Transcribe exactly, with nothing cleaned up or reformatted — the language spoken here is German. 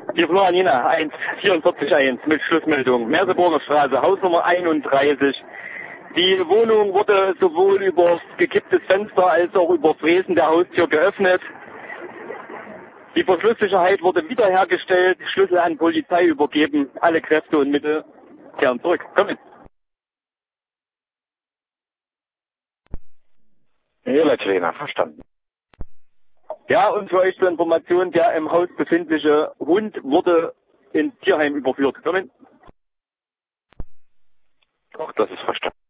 Hier Floranina, eins vierundvierzig eins mit Schlussmeldung. Merseburger Straße, Hausnummer einunddreißig. Die Wohnung wurde sowohl über gekipptes Fenster als auch über Fräsen der Haustür geöffnet. Die Verschlusssicherheit wurde wiederhergestellt, Schlüssel an Polizei übergeben, alle Kräfte und Mittel kehren zurück. Kommen. Ja, verstanden. Ja, und für euch zur Information, der im Haus befindliche Hund wurde ins Tierheim überführt. Kommen. Auch das ist verstanden.